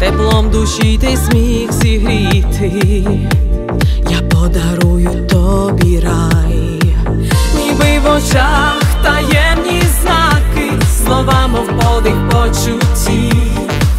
теплом душі ти сміх зігріти. Я подарую тобі рай, ніби в очах таємні знаки, слова, мов подих почуттів.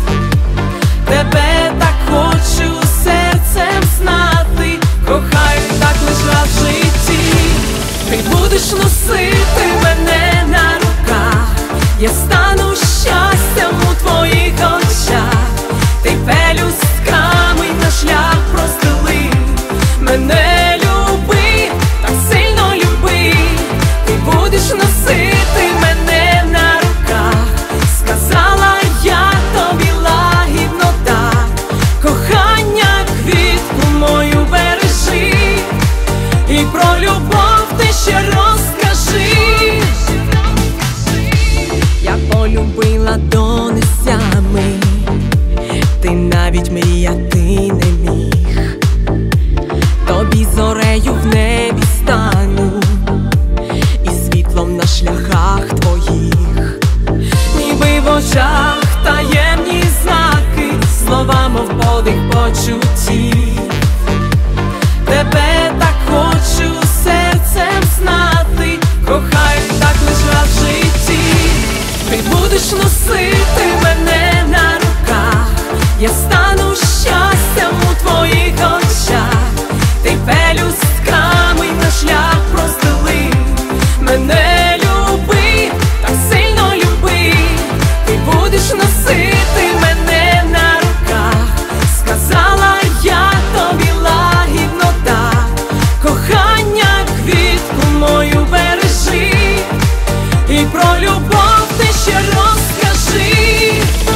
Тебе так хочу серцем знати, кохаю так лиш раз в житті. Ти будеш носити мене на руках, я стану щастям у твоїх очах. Ти пелюстками на шлях простели, мене люби, так сильно люби. Ти будеш носити мене на руках, сказала я тобі лагідно так. Кохання квітку мою бережи, і про любов ти ще розкажи. Я полюбила до нестями, ти навіть мріяти не міг. Тобі зорею в небі стану, і світлом на шляхах твоїх. Ніби в очах таємні знаки, слова, мов подих почуттів. Тебе так хочу серцем знати, кохаю так лиш раз в житті. Ти будеш носити мене на руках, я стану щастям у твоїх очах. Ти пелюстками на шлях простели, мене люби, так сильно люби. Ти будеш носити мене на руках, сказала я тобі лагідно так. Кохання квітку мою бережи, і про любов ти ще розкажи.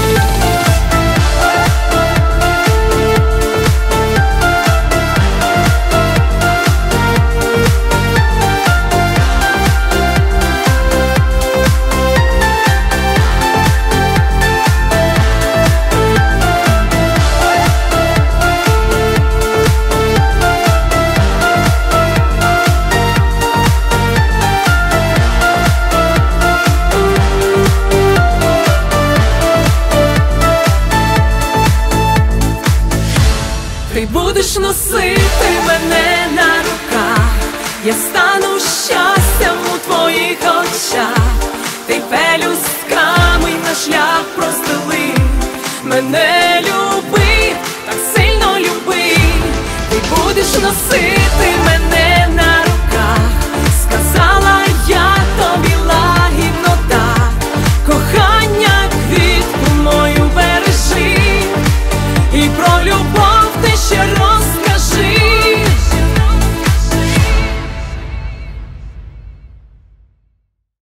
Ти будеш носити мене на руках, я стану щастям у твоїх очах. Ти пелюстками на шлях простели, мене люби, так сильно люби. Ти будеш носити